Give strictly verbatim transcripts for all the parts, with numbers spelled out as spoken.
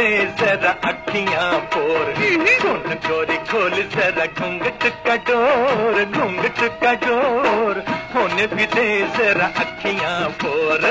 जरा अखियां फोर। सुन गोरी खोल जरा घूंघट का डोर, घूंघट का डोर होने भी दे जरा अखियां फोर।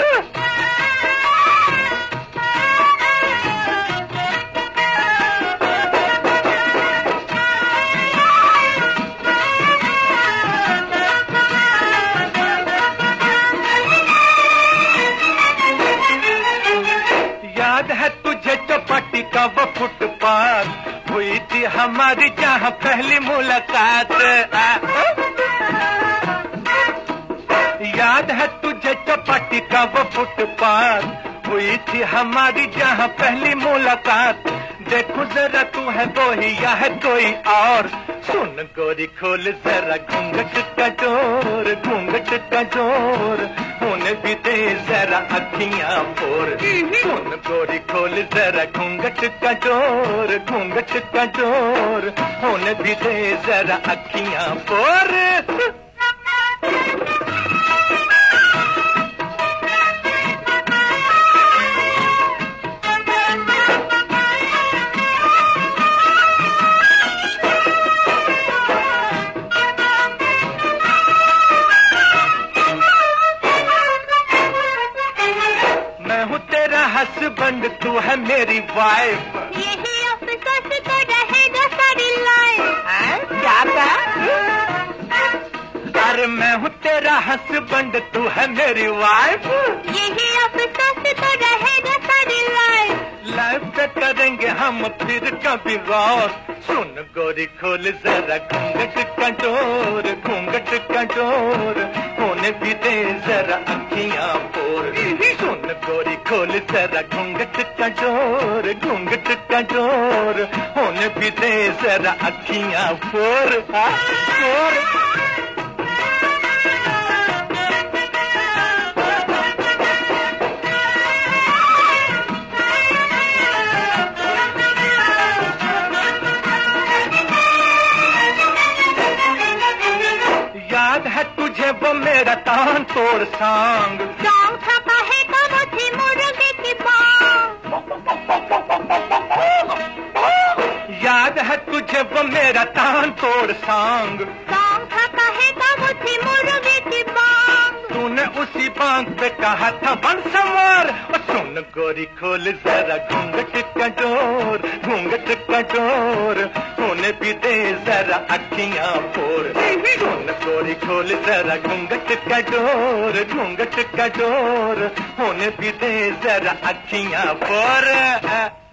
याद है तुझे चौपाटी का वो फुटपाथ, हुई थी हमारी जहाँ पहली मुलाकात। याद है तुझे चौपाटी का वो फुटपाथ, हुई थी हमारी जहाँ पहली मुलाकात। देखो जरा तू है वो ही या है कोई और। सुन गोरी खोल जरा घूंघट का डोर, घूंघट का डोर होने भी दे जरा अखियां फोर। सुन गोरी खोल जरा घूंघट का डोर, घूंघट का डोर होने भी दे जरा अखियां फोर। हस्बैंड तू है मेरी वाइफ, यही अफसोस तो रहेगा सारी लाइफ। क्या कहा? अरे मैं हूँ तेरा हस्बैंड तू है मेरी वाइफ, यही अफसोस तो रहेगा सारी लाइफ। लाइफ पे करेंगे हम फिर कभी गौर। सुन गोरी खोल जरा घूंघट का डोर, घूंघट का डोर होने भी दे जरा अखियां फोर। सुन गोरी खोल जरा घूंघट का डोर, घूंघट का डोर होने भी दे जरा अखियां फोर। फोर याद है तुझे वो मेरा तान तोड़ सांग, सॉन्ग छपा है वो थी मुर्गे की बांग। याद है तुझे वो मेरा तान तोड़ सांग, सॉन्ग छपा है वो थी मुर्गे की बांग। तूने उसी बांग पे कहा था बन संवर। और सुन गोरी खोल जरा घूंघट का डोर, घूंघट का डोर होने भी दे जरा अखियां फोर। सुन गोरी खोल जरा घूंघट का डोर, घूंघट का डोर होने भी दे जरा अखियां फोर।